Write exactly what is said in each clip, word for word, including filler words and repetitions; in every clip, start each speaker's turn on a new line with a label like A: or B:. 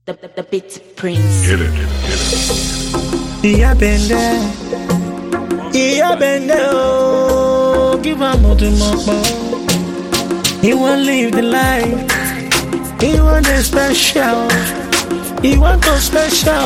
A: The, the, the Beat Prince.
B: Get it, get it.
C: Yeah, been there. Yeah, been there. Oh, give a more to more. He won't live the life. He want the special. He want the special.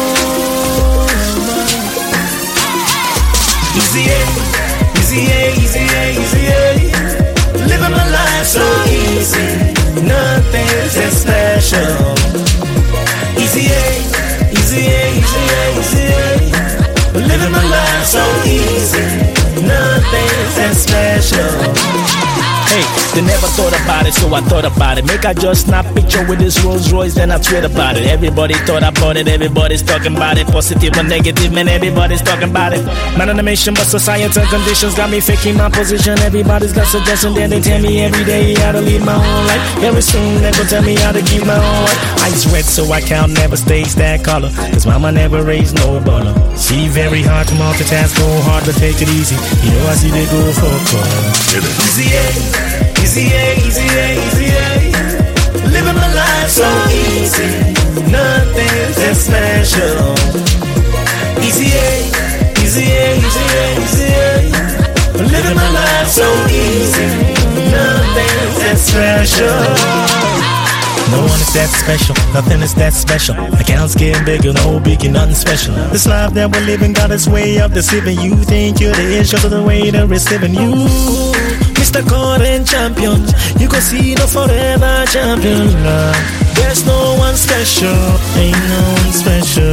C: Easy, easy, easy, easy. Living my life so easy. Nothing's that special. Easy, easy, easy, easy. Living my life so easy. Nothing's that special. Hey, they never thought about it, so I thought about it. Make I just snap picture with this Rolls Royce, then I tweet about it. Everybody thought about it, everybody's talking about it. Positive or negative, man, everybody's talking about it. Man on a mission, but society and conditions got me faking my position. Everybody's got suggestions, then they tell me every day how to lead my own life. Very soon they gon' tell me how to keep my own life. Ice wet, so I count never stays that color. Cause mama never raised no baller. See, very hard to multitask, go hard to take it easy. You know I see they go for color. Easy, yeah. Easy, easy, easy, living my life so easy. Nothing's that special. Easy, easy, easy, easy, living my life so easy. Nothing's that special. No one is that special, nothing is that special. Accounts getting bigger, no biggie, nothing special. This life that we're living got its way of deceiving you. Think you're the issue to the way they're receiving you. Mister Current champion, you go see the forever champion. There's no one special, ain't no one special.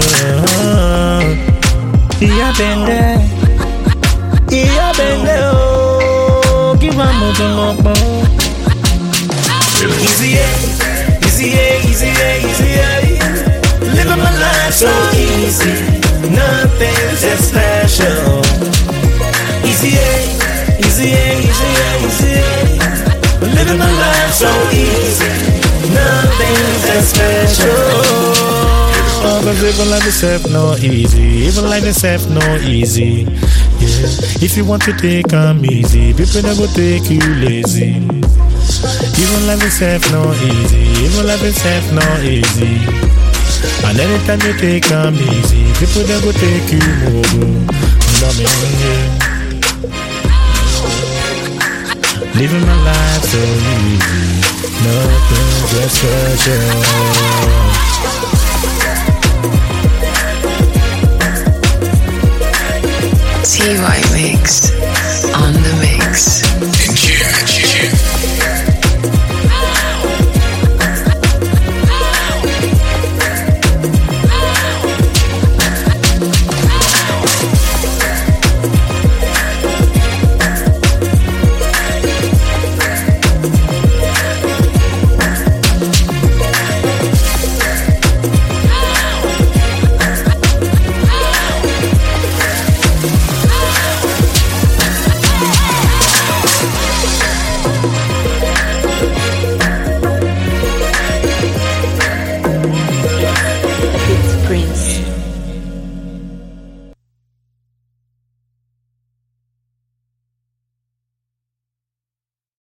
C: Yeah, been there, yeah, been there. Oh, give a more, more. Easy, easy, easy, easy. Living my life so easy, nothing's that special. Easy, easy, easy, easy. Living my life so easy, nothing's that special. Oh, cause living life itself no easy, even life itself no easy. Yeah, if you want to take them easy, people never take you lazy. Even life itself no easy, even life itself no easy. And anytime you take them easy, people never take you over. You know me, yeah. Living my life so easy, nothing's that special.
D: T Y Mix.